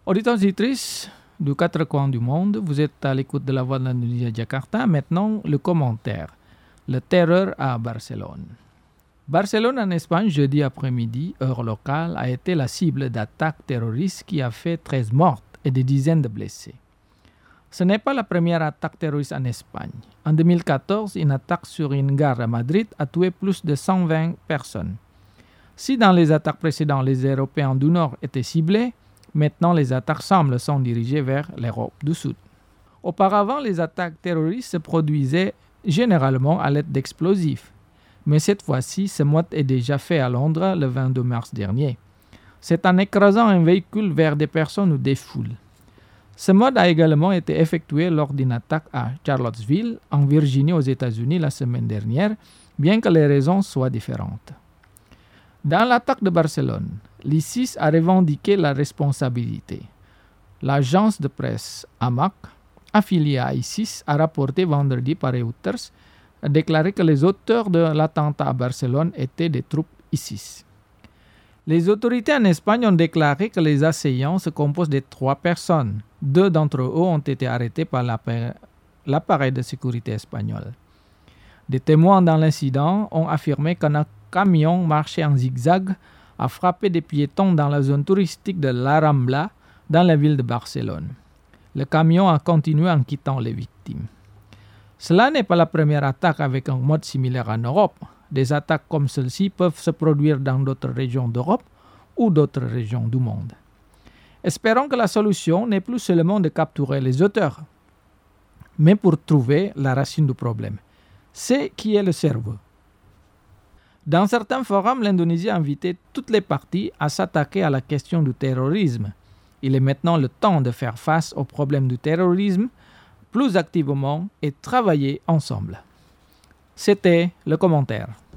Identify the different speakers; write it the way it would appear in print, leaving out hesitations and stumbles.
Speaker 1: Auditeurs et auditrices du quatre coins du monde, vous êtes à l'écoute de la Voix de l'Indonésie à Jakarta. Maintenant, le commentaire. Le terreur à Barcelone. Barcelone en Espagne, jeudi après-midi, heure locale, a été la cible d'attaques terroristes qui a fait 13 morts et des dizaines de blessés. Ce n'est pas la première attaque terroriste en Espagne. En 2014, une attaque sur une gare à Madrid a tué plus de 120 personnes. Si dans les attaques précédentes, les Européens du Nord étaient ciblés, maintenant les attaques semblent sont dirigées vers l'Europe du Sud. Auparavant, les attaques terroristes se produisaient généralement à l'aide d'explosifs. Mais cette fois-ci, ce mode est déjà fait à Londres le 22 mars dernier. C'est en écrasant un véhicule vers des personnes ou des foules. Ce mode a également été effectué lors d'une attaque à Charlottesville, en Virginie aux États-Unis la semaine dernière, bien que les raisons soient différentes. Dans l'attaque de Barcelone, l'ISIS a revendiqué la responsabilité. L'agence de presse AMAC, affiliée à ISIS, a rapporté vendredi par Reuters, a déclaré que les auteurs de l'attentat à Barcelone étaient des troupes ISIS. Les autorités en Espagne ont déclaré que les assaillants se composent de 3 personnes. 2 d'entre eux ont été arrêtés par l'appareil de sécurité espagnol. Des témoins dans l'incident ont affirmé qu'un camion marché en zigzag a frappé des piétons dans la zone touristique de La Rambla, dans la ville de Barcelone. Le camion a continué en quittant les victimes. Cela n'est pas la première attaque avec un mode similaire en Europe. Des attaques comme celle-ci peuvent se produire dans d'autres régions d'Europe ou d'autres régions du monde. Espérons que la solution n'est plus seulement de capturer les auteurs, mais pour trouver la racine du problème. C'est qui est le cerveau. Dans certains forums, l'Indonésie a invité toutes les parties à s'attaquer à la question du terrorisme. Il est maintenant le temps de faire face au problème du terrorisme plus activement et travailler ensemble. C'était le commentaire.